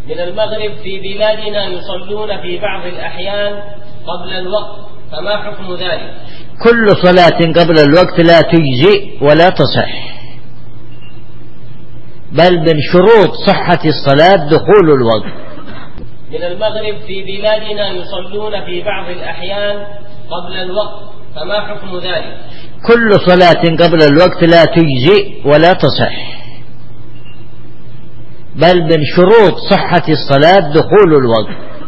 من المغرب في بلادنا يصلون في بعض الأحيان قبل الوقت، فما حكم ذلك؟ كل صلاة قبل الوقت لا تجزئ ولا تصح، بل من شروط صحة الصلاة دخول الوقت. من المغرب في بلادنا يصلون في بعض الأحيان قبل الوقت، فما حكم ذلك؟ كل صلاة قبل الوقت لا تجزئ ولا تصح، بل من شروط صحة الصلاة دخول الوقت.